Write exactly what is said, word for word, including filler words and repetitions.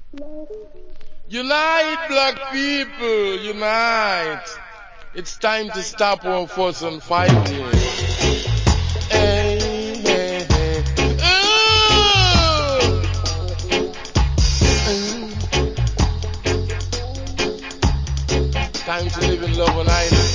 Unite, black people, unite. It's time to stop all fuss and fighting. Hey, hey, hey. Ooh. Ooh. Time to live in love and unite.